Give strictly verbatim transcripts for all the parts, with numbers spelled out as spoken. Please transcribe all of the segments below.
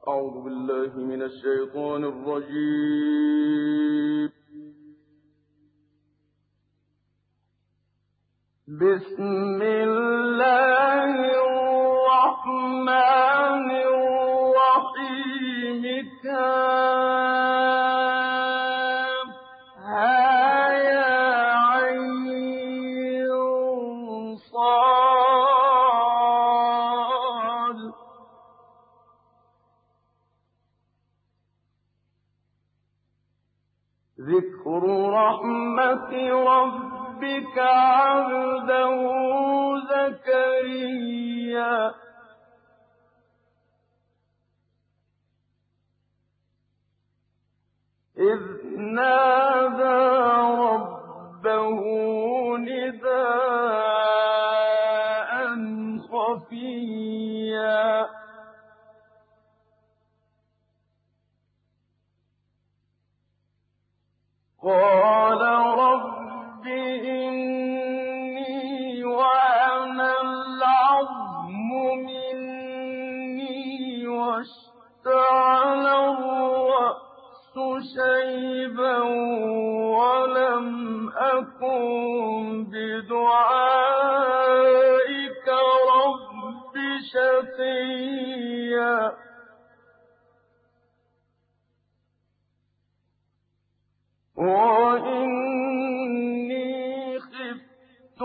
أعوذ بالله من الشيطان الرجيم. بسم الله الرحمن الرحيم. كافها يا عين صاد. ذكر رحمة ربك عبده زكريا إذ نادى ربه نداء خفيا قال رب إني وهن العظم مني واشتعل الرأس شيبا ولم أكن بدعائك رب شقيا وإني خفت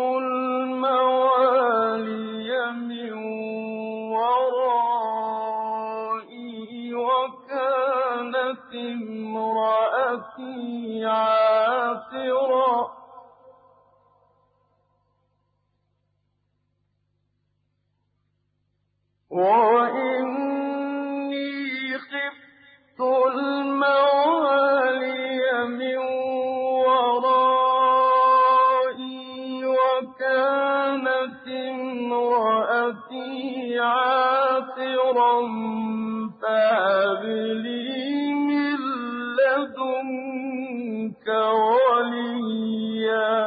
الموالي من ورائي وكانت امرأتي عاقرا وإني خفت الموالي من ورائي وكانت امرأتي عاقرا فهب لي من لدنك وليا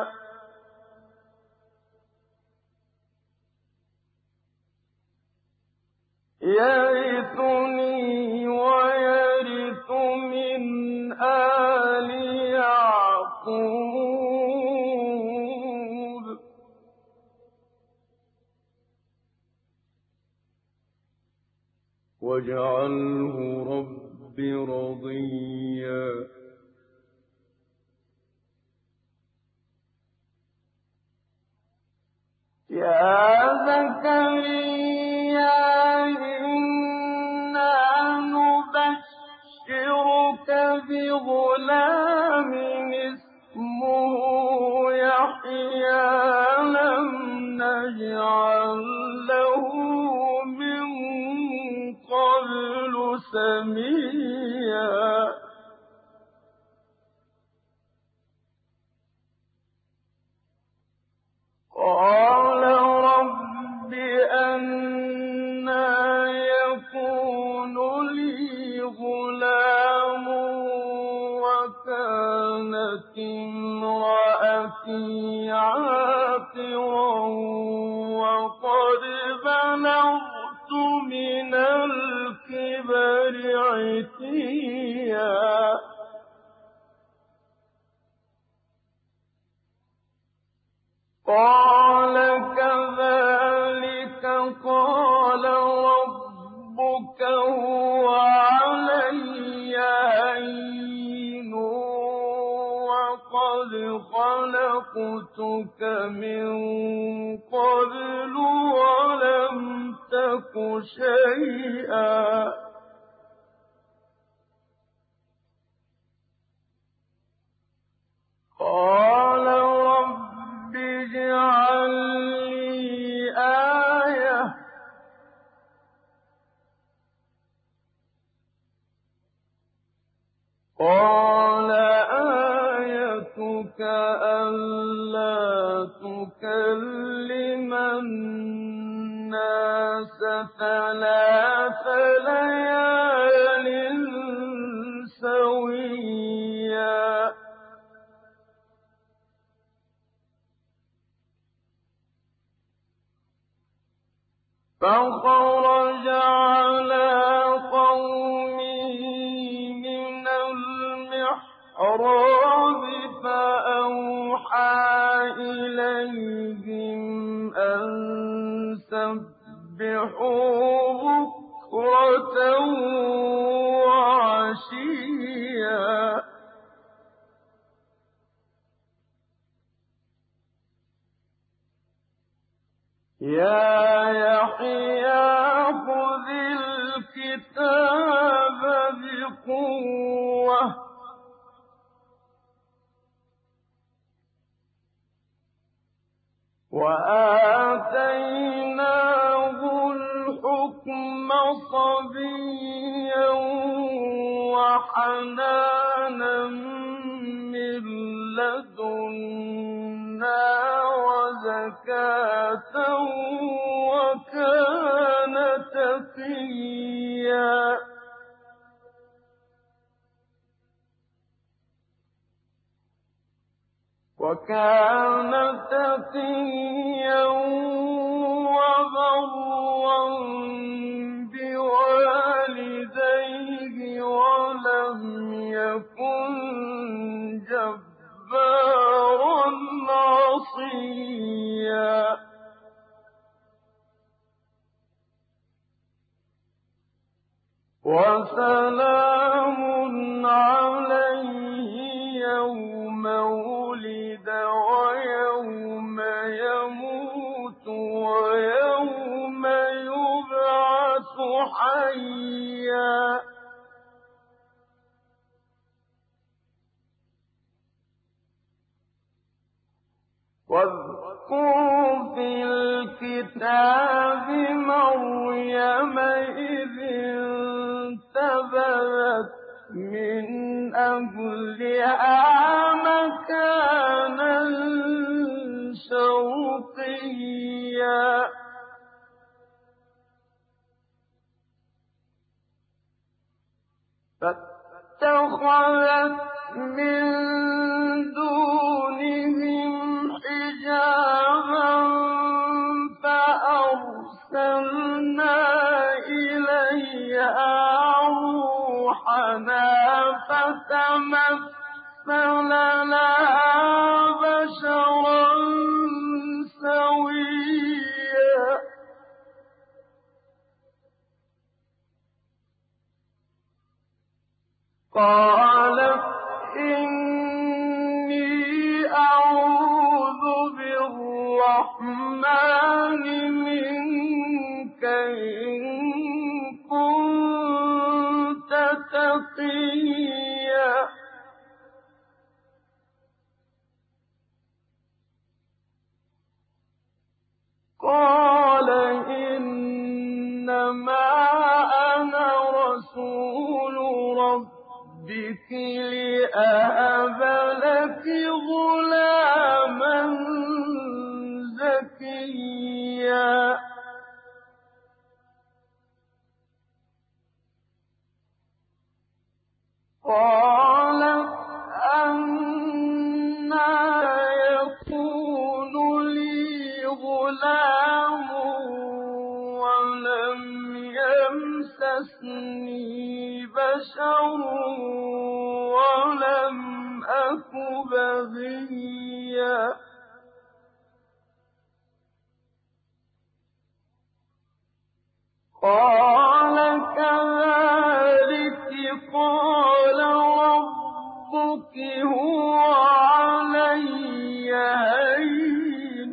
يرثني ويرث من آل يعقوب واجعله رب رضيا يا زكريا إنا نبشرك بغلام اسمه يحيى لم نجعل له من قبل سميا قال رب أنى يكون لي غلام وكانت امرأتي عاقرا وقد بلغت من الكبر عتيا قال كذلك قال ربك هو علي هين وقد خلقتك من قبل ولم تك شيئا قال رب اجعل لي آية قال آيتك ألا تكلم الناس ثلاث ليال سويا فخرج على قومه الْأَعْرَابِ فَأَوْحَىٰ إِلَيْهِمْ أَن سَبِّحُوا بُكْرَةً وَعَشِيًّا يَا يَحْيَىٰ خُذِ الْكِتَابَ بِقُوَّةٍ وَآتَيْنَاهُ الْحُكْمَ صَبِيًّا وَحَنَانًا مِّن لَّدُنَّا وَزَكَاةً وَكَانَ تَقِيًّا وَكَانَ تَقِيًّا وَبَرًّا بِوَالِدَيْهِ وَلَمْ يَكُن جَبَّارًا عَصِيًّا وَسَلَامٌ عَلَيْهِ يَوْمَ وُلِدَ وَيَوْمَ يَمُوتُ وَيَوْمَ يُبْعَثُ حَيًّا وَاذْكُرْ فِي الْكِتَابِ مَرْيَمَ إِذِ انتَبَذَتْ مِنْ أَهْلِهَا مَكَانًا شَرْقِيًّا فَاتَّخَذَتْ مِن دُونِهِمْ حِجَابًا فَأَرْسَلْنَا إِلَيْهَا رُوحَنَا فَتَمَثَّلَ لَهَا بَشَرًا سَوِيًّا قَالَتْ إِنِّي أَعُوذُ بِالرَّحْمَٰنِ مِنكَ إِن كُنتَ تَقِيًّا قَالَ إِنَّمَا أَنَا رَسُولُ رَبِّكِ لِأَهَبَ لَكِ غُلَامًا زَكِيًّا قَالَتْ أَنَّىٰ يَكُونُ لِي غُلَامٌ وَلَمْ يَمْسَسْنِي بَشَرٌ وَلَمْ أَكُ بَغِيًّا قَالَ كَذَٰلِكِ قَالَ رَبُّكِ هُوَ عَلَيَّ هَيِّنٌ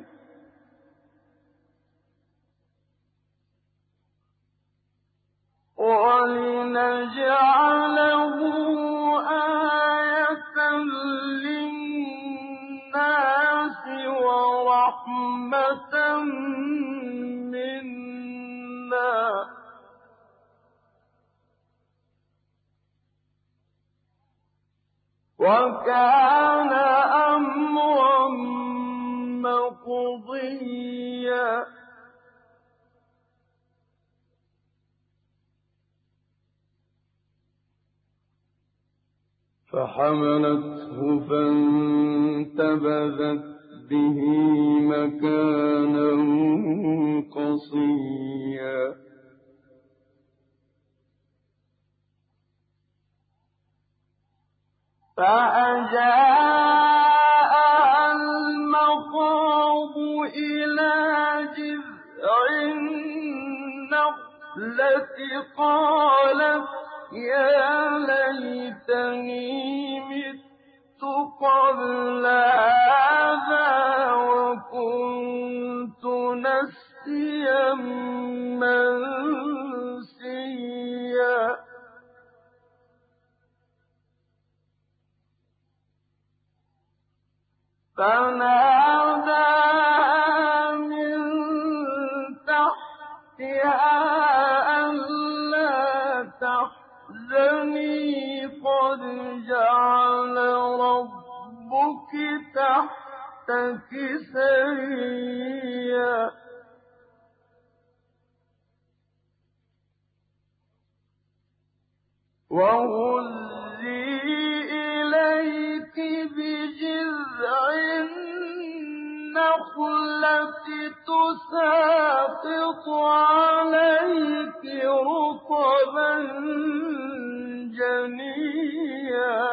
وَلِنَجْعَلَهُ آيَةً لِّلنَّاسِ وَرَحْمَةً مِّنَّا ۚ وَكَانَ أَمْرًا مَّقْضِيًّا فَحَمَلَتْهُ فَانتَبَذَتْ بِهِ مَكَانًا قَصِيًّا فأجاءها المخاض إلى جذع النخلة قالت يا ليتني مت قبل هذا وكنت نسيا منسيا فناداها من تحتها ألا تحزني قد جعل ربك تحتك سريا وهزي إليك بجذع النخلة تساقط عليك رطبا جنيا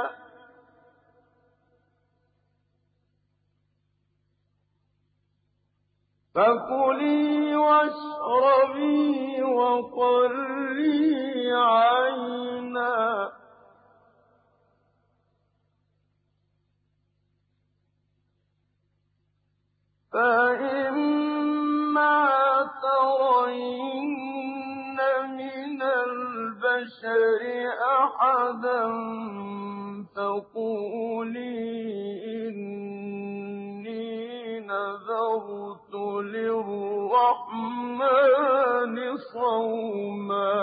فكلي واشربي وقري عينا فإما ترين من البشر أحدا فقولي إني نذرت للرحمن صوما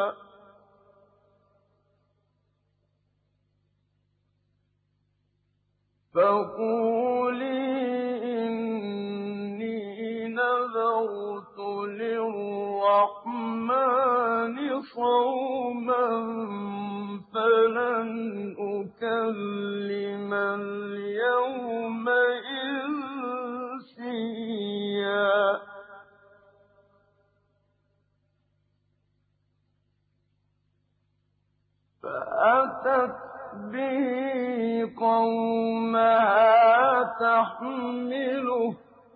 فقولي إني نذرت للرحمن صوما فلن أكلم اليوم إنسيا فأتت به قومها تحمله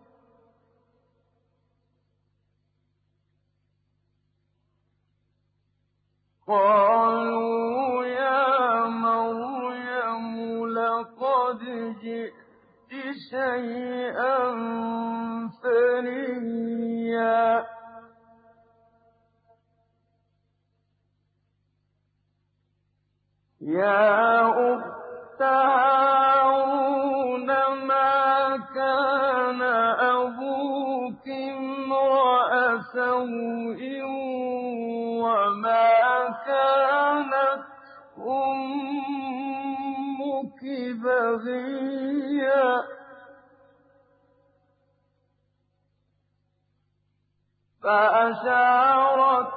قالوا يا مريم لقد جئت شيئا فريا يا أخت هارون ما كان أبوك امرأ سوء وما كانت أمك بغيا فأشارت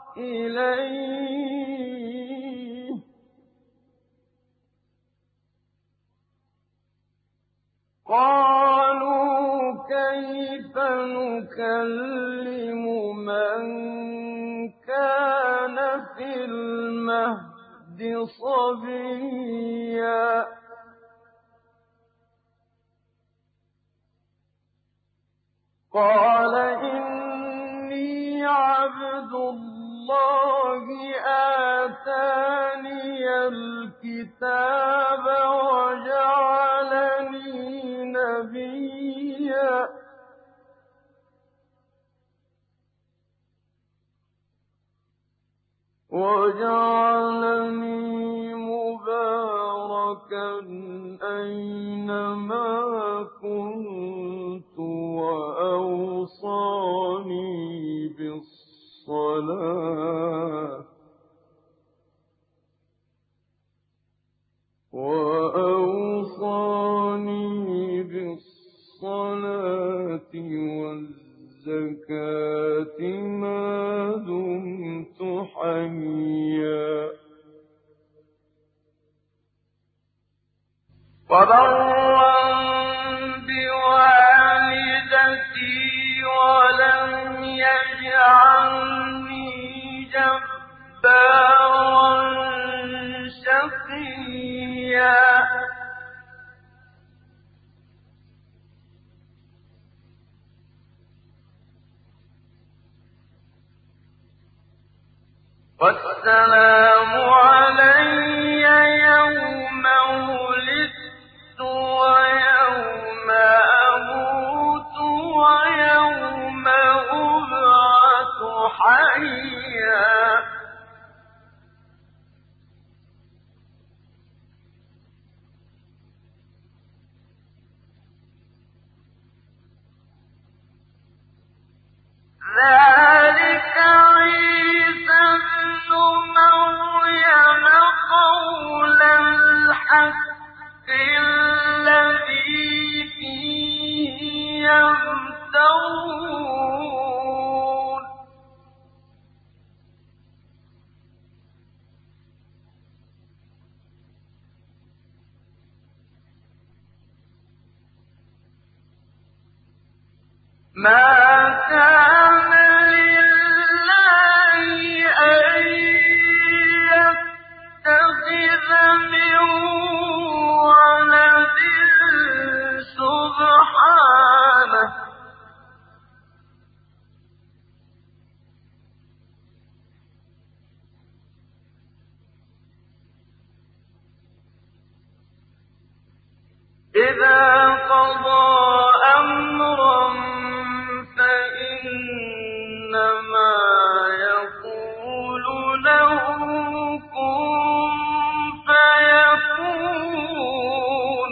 إليه قالوا كيف نكلم من كان في المهد صبيا قال إني عبد الله آتاني الكتاب وجعلني نبيا وجعلني مباركا أينما كنت وأوصاني بالصلاة وأوصاني بالصلاة والزكاة ما دمت حيا وبرا بوالدتي ولم يجعلني جبارا شقيا والسلام علي يوم ولدت ويوم أموت ويوم أبعث حيا. ذلك عيسى ابن مريم قول الحق الذي فيه يمترون. ما كان لله أن يتخذ من ولد سبحانه إذا قضى أمرا فإنما يقول له كن فيكون.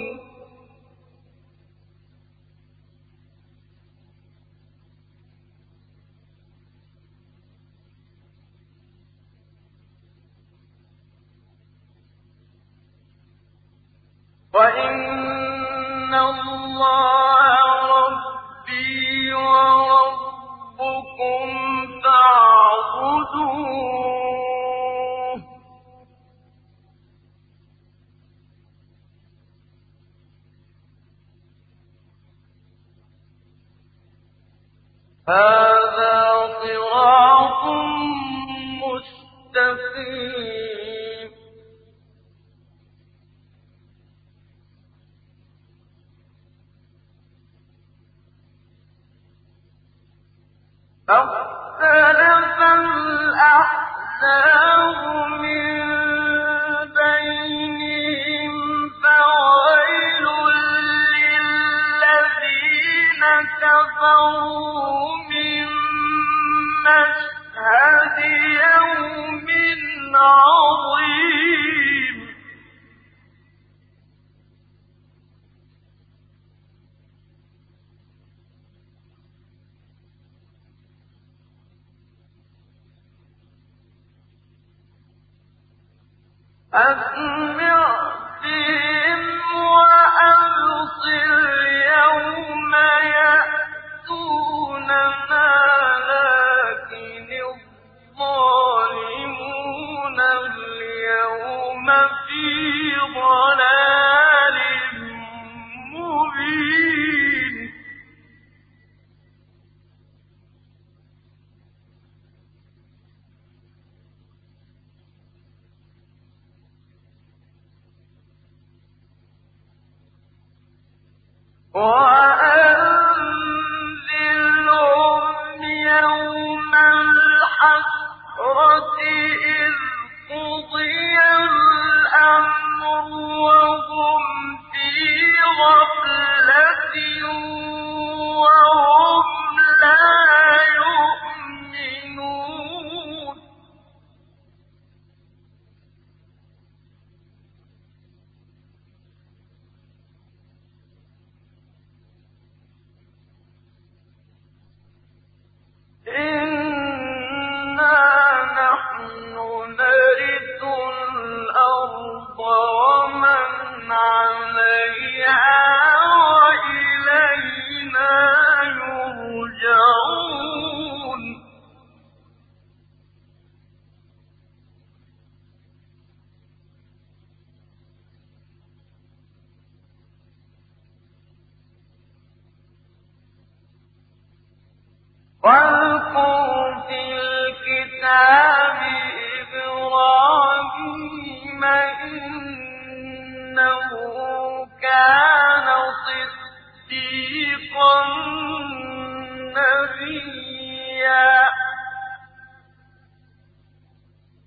وإن الله ربي وربكم فاعبدوه هذا صراط مستقيم. فاختلف الأحزاب من بينهم فويل للذين كفروا من مشهد يوم عظيم. أسمع بهم وأبصر يوم يأتوننا لكن الظالمون اليوم في ضلال مبين. وأنذرهم يوم الحسرة إذ قضي الأمر وهم في غفلة وهم لا يؤمنون. إنا نحن نرث الأرض ومن عليها وإلينا يرجعون. واذكر في الكتاب إبراهيم إنه كان صديقا نبيا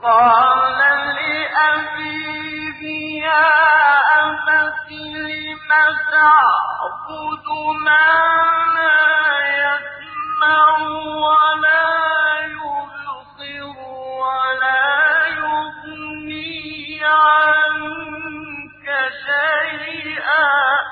قال لأبيه يا أبت لم تعبد ما لا يسمع ولا يبصر ولا يغني عنك شيئا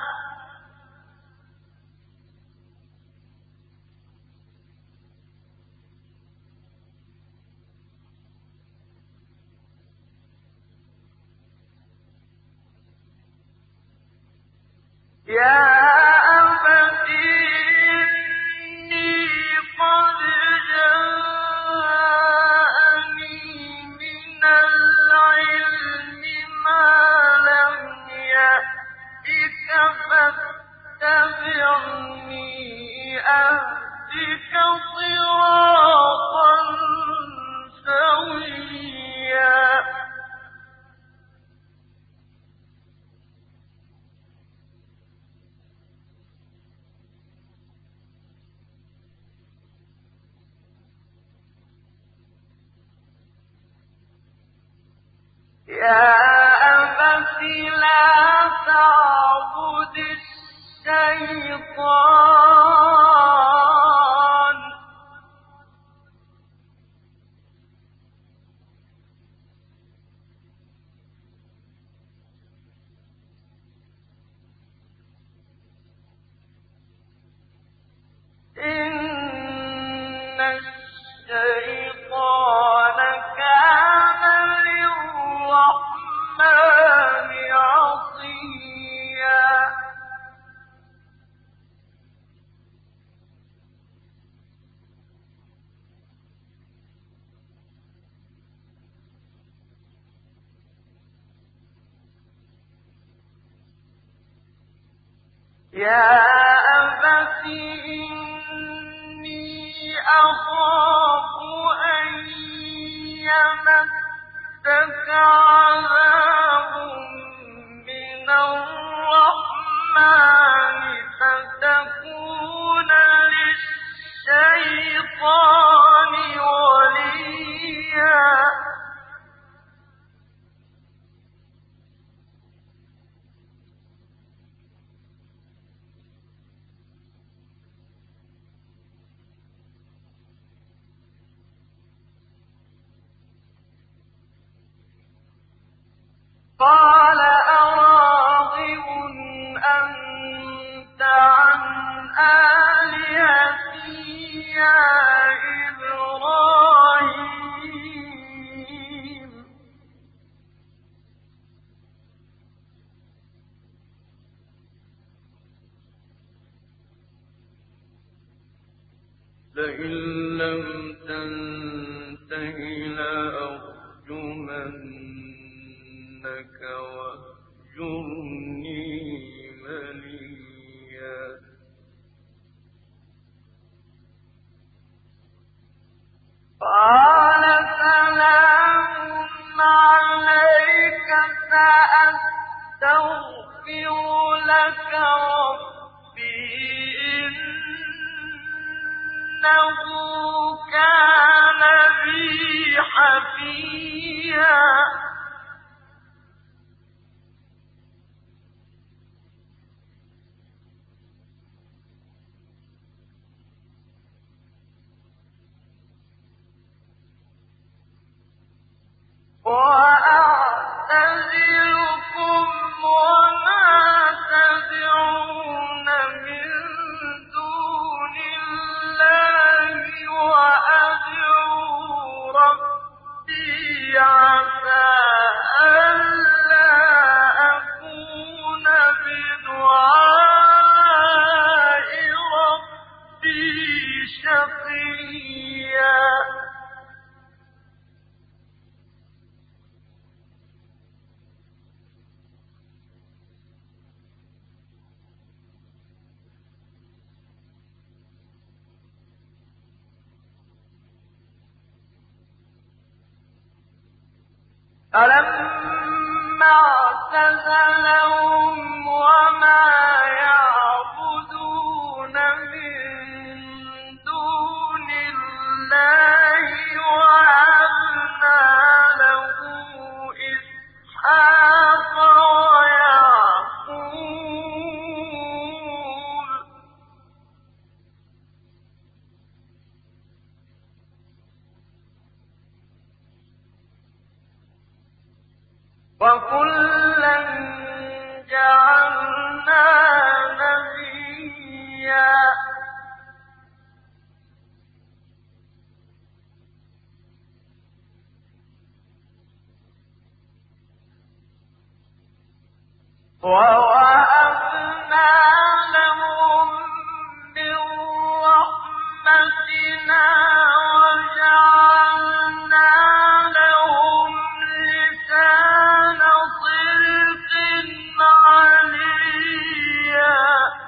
يا أبت إني قد جاءني من العلم ما لم يأتك فاتبعني أهدك صراطا سويا يا أبت لا تعبد الشيطان إن الشيطان كان للرحمن عصيا يا أبت إني أخاف أن يمسك عذاب من الرحمن فتكون للشيطان وليا قال أراغب أنت عن آلهتي يا إبراهيم لئن لم تنته لأرجمنك واهجرني مليا قال سلام عليك سأستغفر لك ربي إنه كان بي حفيا وأعتزلكم وما تدعون من دون الله وأدعو ربي عسى ألا أكون بدعاء ربي شقيا فلما اعتزلهم وما يعبدون من دون الله وهبنا له رَسُولًا جَعَلْنَا نَبِيًّا وَوَهَبْنَا لَهُم مِّن رَّحْمَتِنَا وَجَعَلْنَا لَهُمْ لِسَانَ صِدْقٍ عَلِيًّا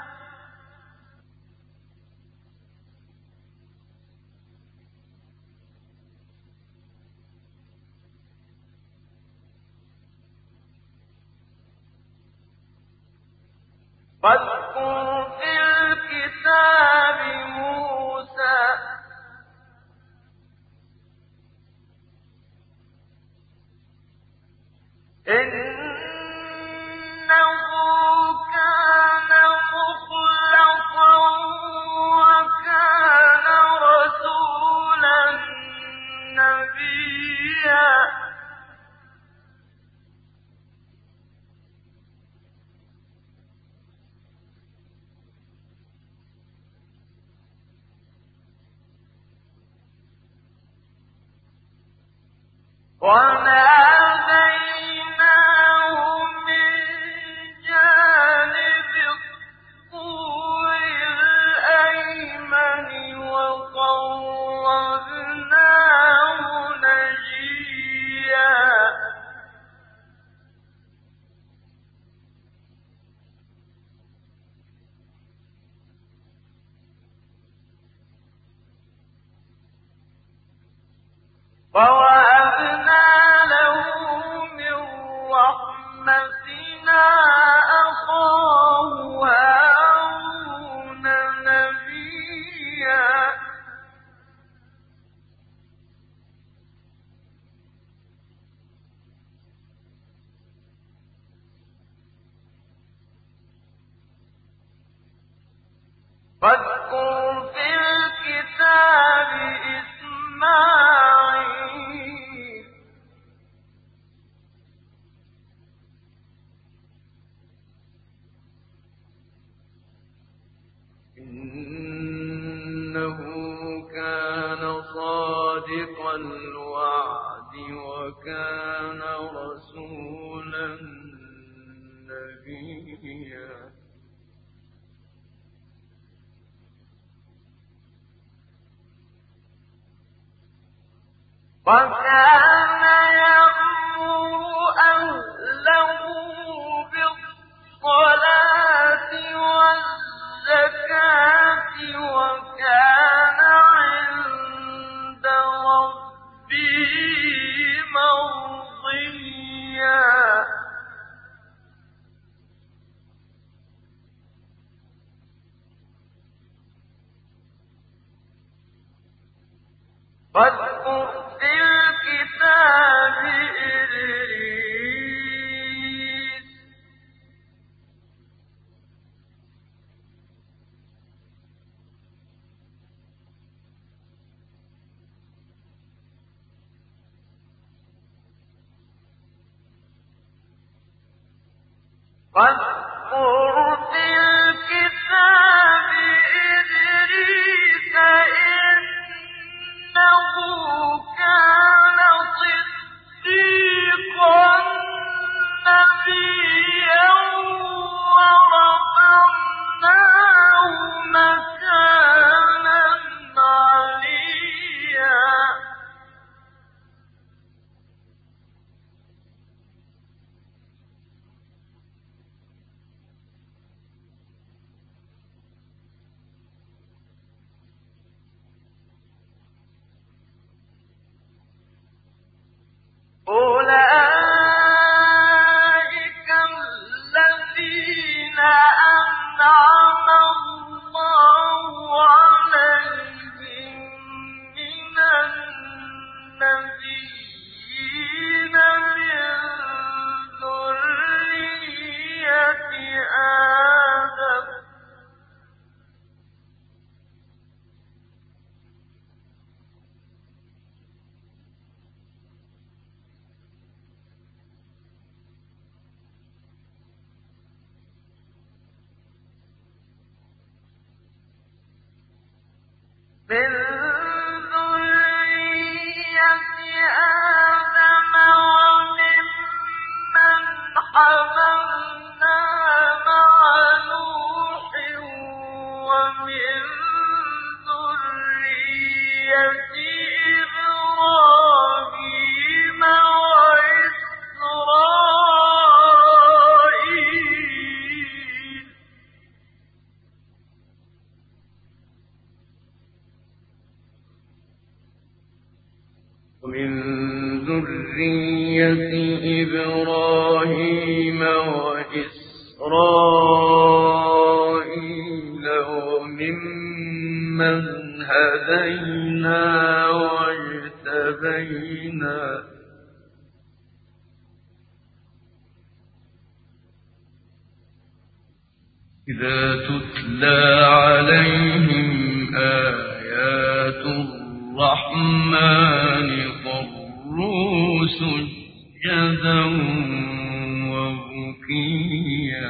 واذكر في الكتاب موسى إنه كان مخلصا وكان رسولا نبيا وناديناه من جانب الطور الأيمن وقربناه نجيا وَوَهَبْنَا لَهُ مِن رَّحْمَتِنَا أَخَاهُ هَارُونَ نَبِيًّا واذكر في الكتاب إسماعيل إنه كان صادق الوعد وكان رسولا نبيا وكان يأمر أهله بالصلاة والزكاة وكان عند ربه مرضيا واذكر في الكتاب إدريس واذكر في الكتاب إدريس إنه كان صديقا نبيا ورفعناه مكانا عليا أولئك مِن ذُرِّيَّةِ آدَمَ وَمِمَّنْ حَمَلْنَا مَعَ نُوحٍ وَمِن ذُرِّيَّةِ إِبْرَاهِيمَ وَإِسْرَائِيلَ وَمِن ذُرِّيَّةِ إِبْرَاهِيمَ وَإِسْرَائِيلَ وَمِمَّنْ هَدَيْنَا وَاجْتَبَيْنَا ۚ إِذَا تُتْلَىٰ عَلَيْهِمْ آيَاتُ الرَّحْمَٰنِ خَرُّوا سُجَّدًا وَبُكِيًّا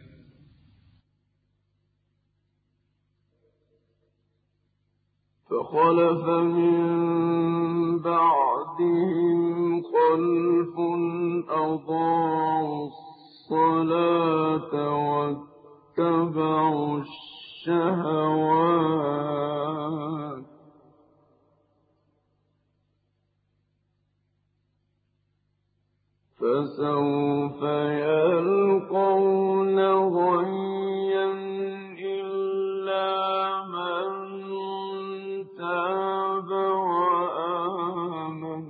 ۩فَخَلَفَ مِن بَعْدِهِمْ خَلْفٌ أَضَاعُوا الصَّلَاةَ وَاتَّبَعُوا الشَّهَوَاتِ ۖ فَسَوْفَ يَلْقَوْنَ غَيًّا إِلَّا مَن تَابَ وَآمَنَ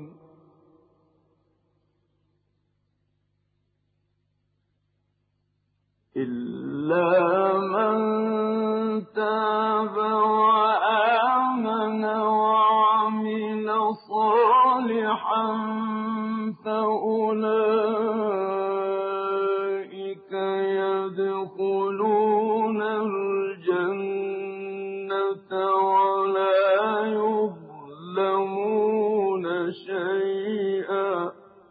إِلَّا مَن تَابَ وَآمَنَ وَعَمِلَ صَالِحًا فَأُولَٰئِكَ يَدْخُلُونَ الْجَنَّةَ وَلَا يُظْلَمُونَ شَيْئًا ۚ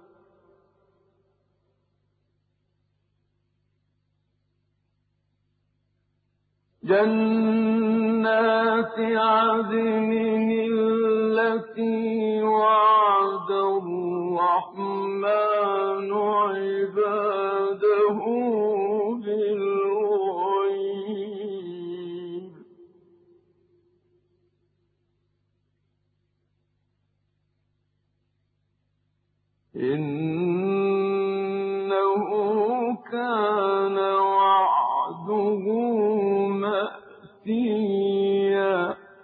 جَنَّاتِ عَدْنٍ الَّتِي وَعَدَ الرَّحْمَٰنُ عِبَادَهُ بِالْغَيْبِ ۚ إِنَّهُ كَانَ وَعْدُهُ مَأْتِيًّا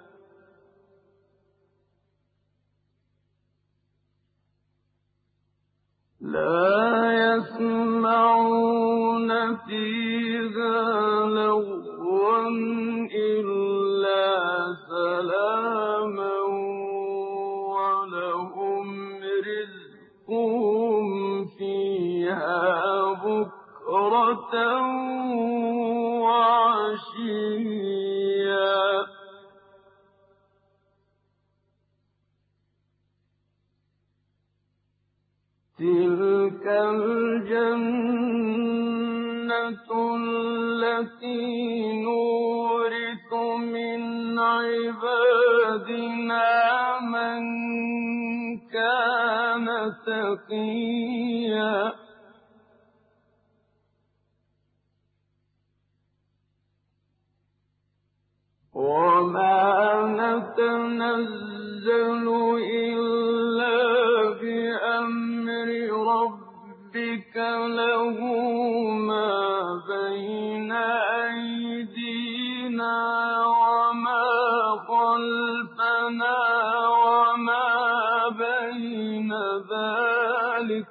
لَا يَسْمَعُونَ فِيهَا لَغْوًا إِلَّا سَلَامًا وَلَهُمْ رِزْقُهُمْ فِيهَا بُكْرَةً وَعَشِيًّا ۚ تِلْكَ الْجَنَّةُ الَّتِي نُورِثُ مِنْ عِبَادِنَا مَن كَانَ تَقِيًّا ۖ وَمَا نَتَنَزَّلُ إِلَّا بِأَمْرِ رَبِّكَ لَهُ مَا بَيْنَ أَيْدِينَا وَمَا خَلْفَنَا وَمَا بَيْنَ ذَٰلِكَ ۚ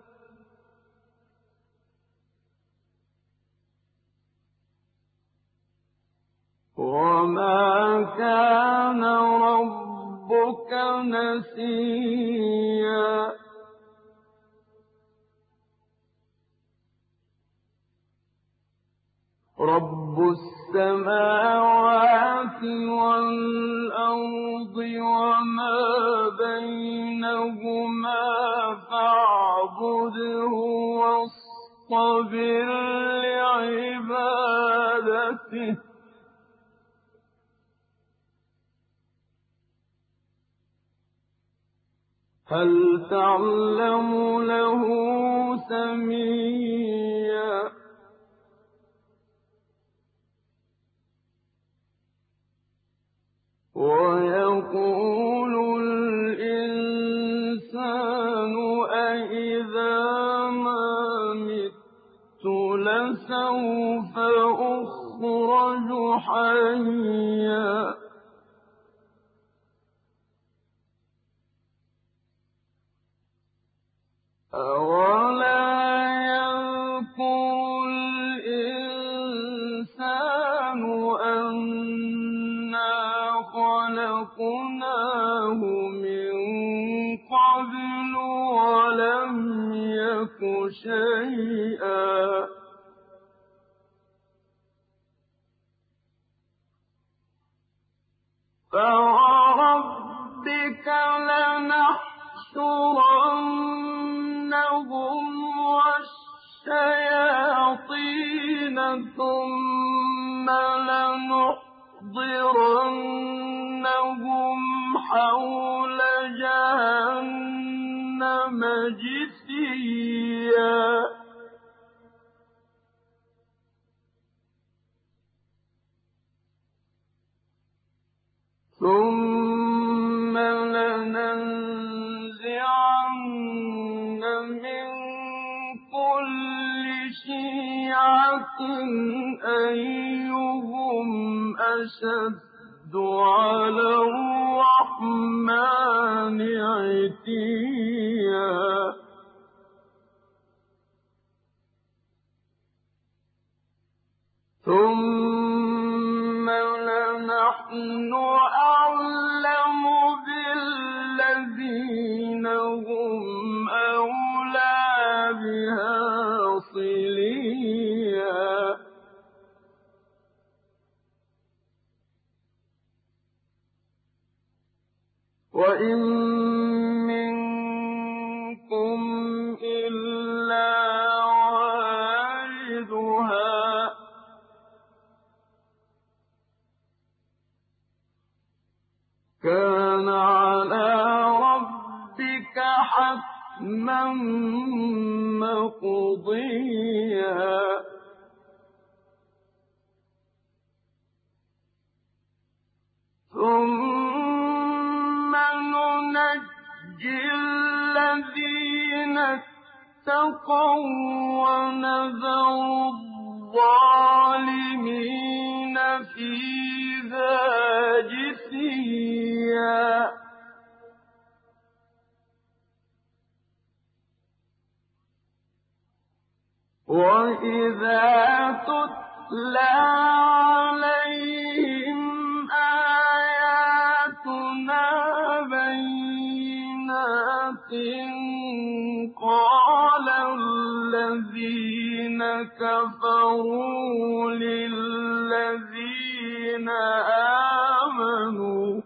وَمَا كَانَ رَبُّكَ نَسِيًّا رَبُّ السَّمَاوَاتِ وَالْأَرْضِ وَمَا بَيْنَهُمَا فَاعْبُدْهُ وَاصْطَبِرْ لِعِبَادَتِهِ هل تعلم له سميا ويقول الإنسان أإذا ما مت لسوف أخرج حيا أولا يذكر الإنسان أنا خلقناه من قبل ولم يك شيئا فوربك لنحشرنهم والشياطين ثم لنحضرنهم حول جهنم جثيا ثم لننزعن من كل شيعة أيهم أشد على الرحمن عتيا ثم لنحن أعلم بالذين هم أولى بها صليا وإن منكم إلا واردها كان على ربك حتما مقضيا ثم ننجي الذين اتقوا ونذر الظالمين فيها جثيا وإذا تتلى عليهم آياتنا بينات قال الذين كفروا للذين آمنوا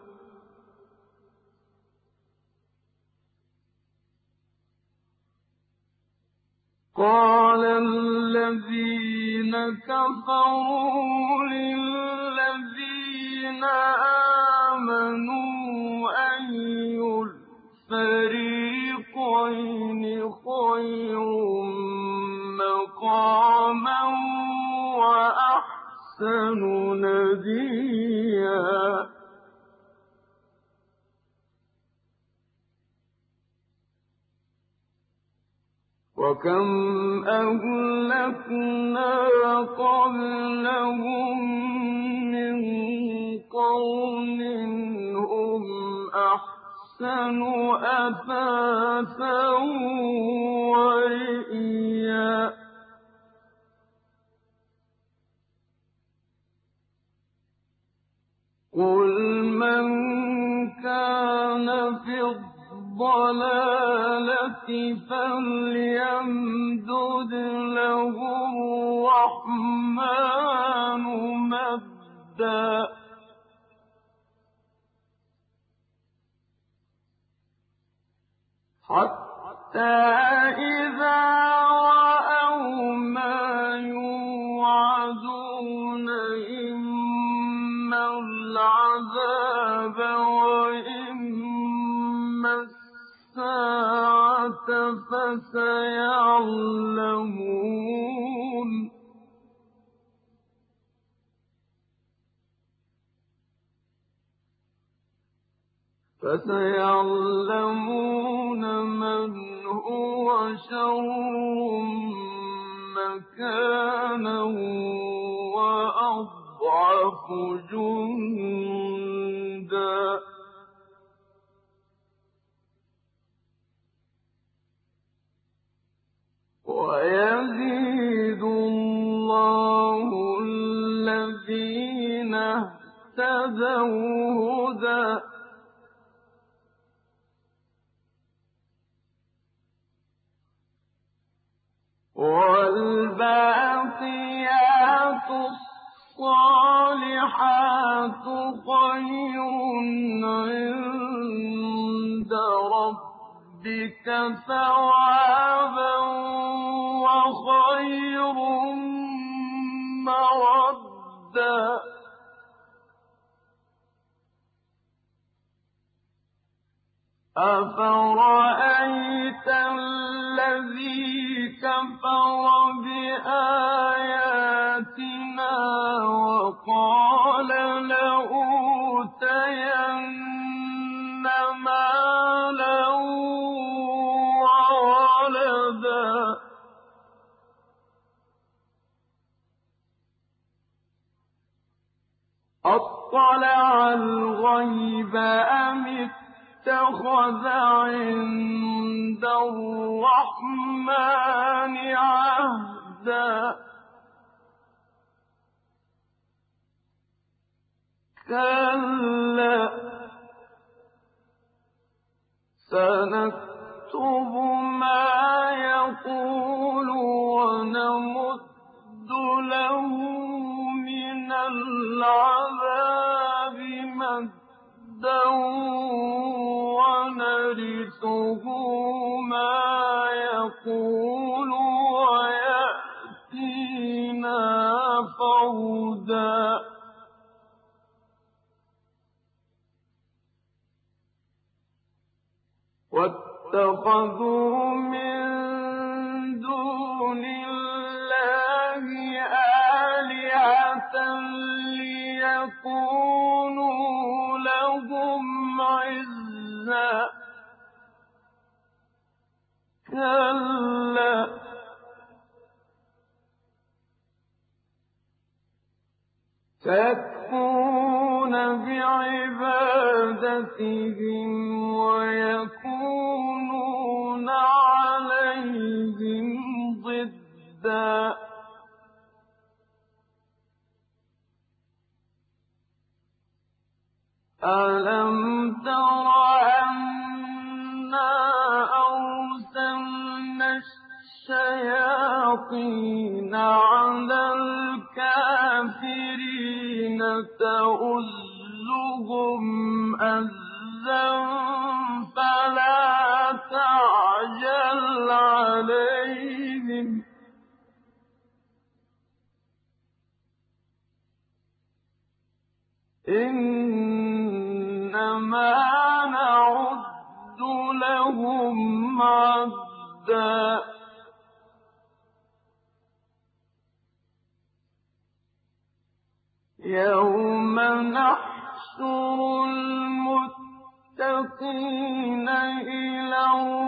قال الذين كفروا للذين آمنوا أي الفريقين خير مقاما وأحسن نديا وكم أهلكنا قبلهم من قرن هم أحسن أثاثا ورئيا قل من كان في الضلالة فليمدد له الرحمن مدا حتى إذا رأوا ما يوعدون إما العذاب وإما الساعة فسيعلمون من هو شر مكانا وأضعف جندا ويزيد الله الذين اهتدوا هدى والباقيات الصالحات خير عند ربك ثوابا وخير مردا أفرأيت الذي كفر بآياتنا وقال لأوتين مالا وولدا أطلع الغيب أم اتخذ عند الرحمن عهدا كلا سنكتب ما يقول ونمد له من العذاب مدا ونرثه ما يقول ويأتينا فردا واتخذوا من دون الله آلهة ليكونوا لهم عزا كلا سيكفرون بعبادتهم ويكونون عليهم ضدا ألم تر أنا أرسلنا الشياطين على الكافرين تؤزهم أزا فلا تعجل عليهم إنما نعد لهم عدا يوم نحشر المتقين إلى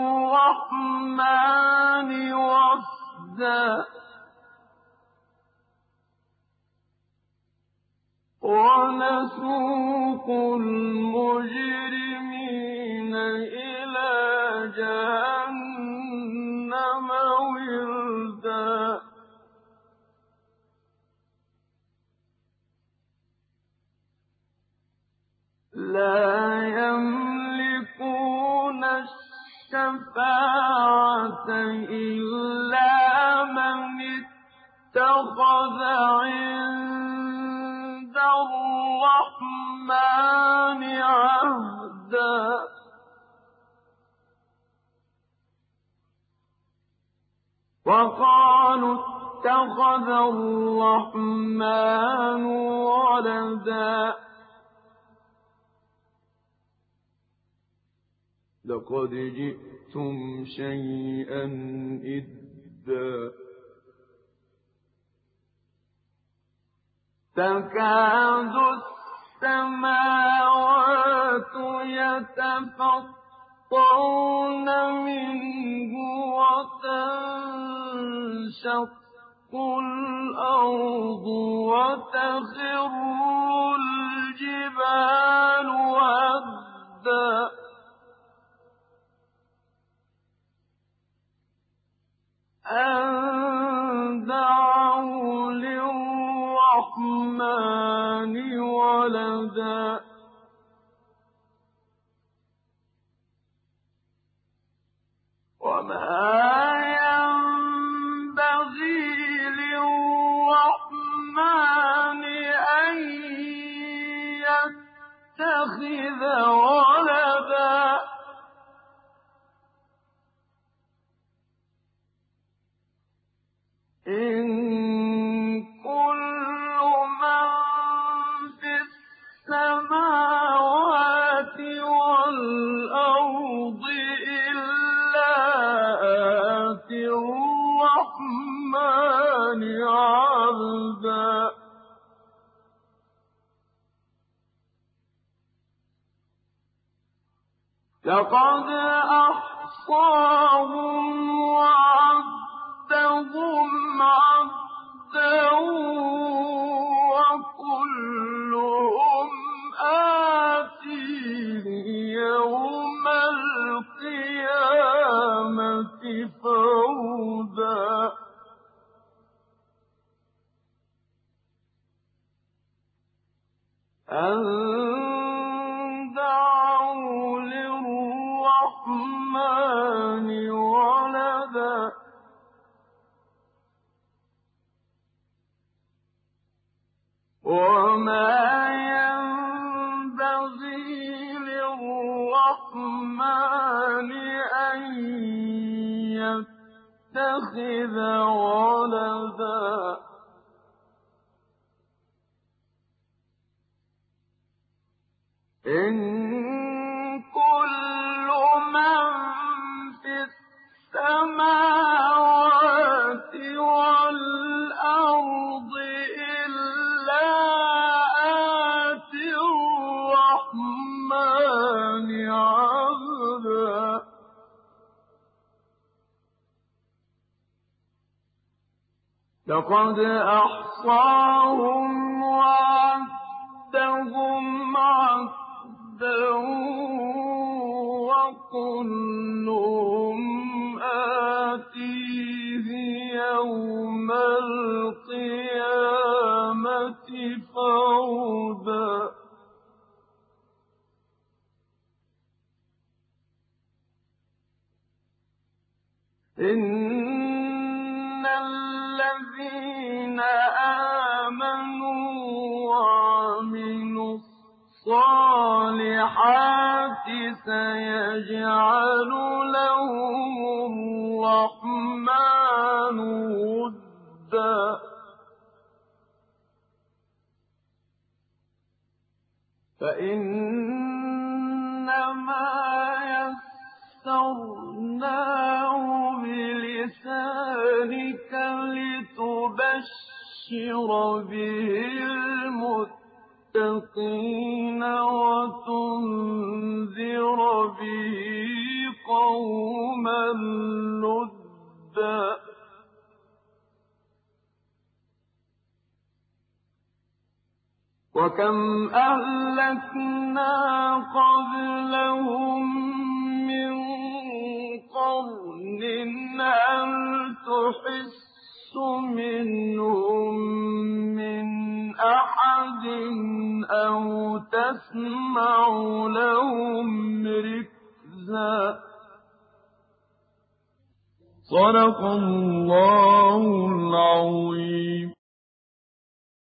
الرحمن وفدا ونسوق المجرمين إلى جهنم وردا لا يملكون الشفاعة إلا من اتخذ عند الرحمن عهدا وقالوا اتخذ الرحمن ولدا لقد جئتم شيئا إدا تكاد السَّمَاوَاتُ يَتَفَطَّرْنَ مِنْهُ وَتَنشَقُّ الْأَرْضُ وَتَخِرُّ الْجِبَالُ هَدًّا أَن دَعَوْا لِلرَّحْمَٰنِ وَلَدًا وَمَا يَنبَغِي لِلرَّحْمَٰنِ أَن يَتَّخِذَ وَلَدًا إِن كُلُّ مَن فِي السَّمَاوَاتِ وَالْأَرْضِ إِلَّا آتِي الرَّحْمَٰنِ عَبْدًا لَّقَدْ أَحْصَاهُمْ وَعَدَّهُمْ عَدًّا وَكُلُّهُمْ آتِيهِ يَوْمَ الْقِيَامَةِ فَرْدًا أَن دَعَوْا لِلرَّحْمَٰنِ وَلَدًا وَمَا يَنبَغِي لِلرَّحْمَٰنِ أَن يَتَّخِذَ وَلَدًا إِن كُلُّ مَن فِي السَّمَاوَاتِ وَالْأَرْضِ إِلَّا آتِي الرَّحْمَٰنِ عَبْدًا لَّقَدْ أَحْصَاهُمْ وَعَدَّهُمْ عَدًّا وَكُلُّهُمْ آتِيهِ يَوْمَ الْقِيَامَةِ فَرْدًا إِنَّ الَّذِينَ آمَنُوا وَعَمِلُوا الصَّالِحَاتِ سَيَجْعَلُ لَهُمُ الرَّحْمَٰنُ وُدًّا فَإِنَّمَا يَسَّرْنَاهُ بِلِسَانِكَ لِتُبَشِّرَ بِهِ الْمُتَّقِينَ وَتُنذِرَ بِهِ قَوْمًا لُّدًّا وَكَمْ أَهْلَكْنَا قَبْلَهُم مِّن قَرْنٍ هَلْ تُحِسُّ مِنْهُم مِّنْ أَحَدٍ أَوْ تَسْمَعُ لَهُمْ رِكْزًا صدق الله العظيم.